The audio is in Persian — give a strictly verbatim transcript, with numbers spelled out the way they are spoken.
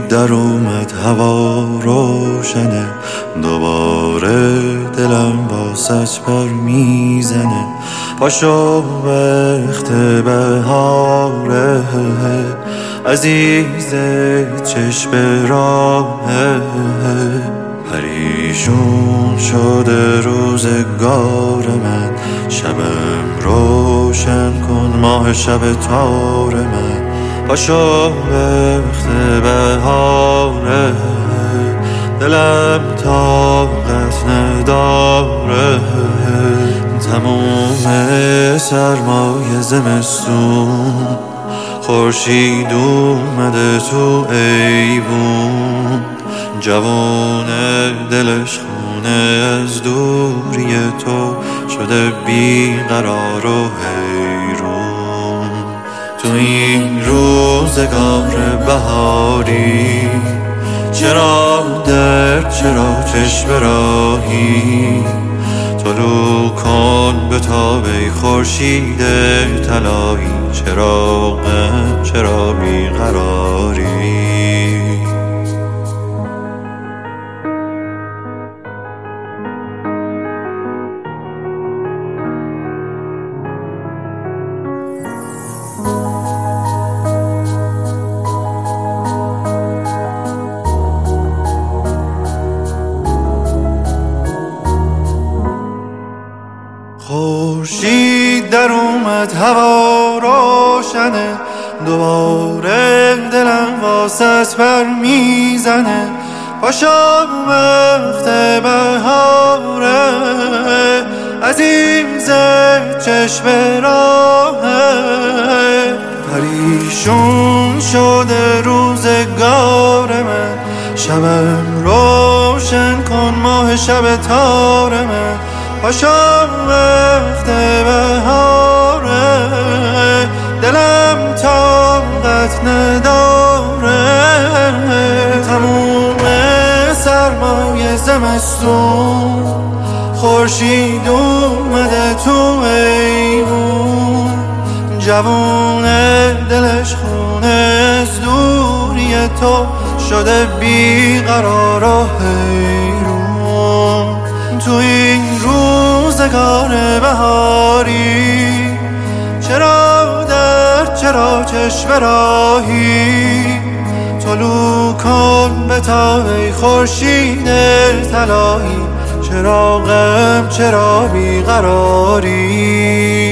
در اومد هوا روشنه، دوباره دلم واسط پر میزنه. پاشو وقت بهاره، عزیز چشم راهه. پریشون شده روزگار من، شبم روشن کن ماه شب تار من. پاشو وقت بهاره، دلم طاقت نداره. تموم سرمای زمستون، خورشید اومده تو ایوون. جوونه دلش خونه از دوری تو، شده بیقرار و حیرون. تو این روزگار بهاری، چرا در چرا چشم راهی. طلوع کن به تاب ای خورشید طلایی، چرا غم چرا بیقراری. خورشید در اومد هوا روشنه، دوباره دلم واسط پر میزنه. پاشو وقت بهاره، عزیز چشم راهه. پریشون شده روزگار من، شبم روشن کن ماه شب تار من. پاشو وقت بهاره، دلم طاقت نداره. تموم سرمای زمستون، خورشید اومده تو ایوون. جوون دلش خونه از دوری تو، شده بیقرار و حیرون. تو این روزگار بهاری، چرا در چرا چشم راهی. طلوع کن به تاب ای خورشید طلایی، چرا غم چرا بیقراری.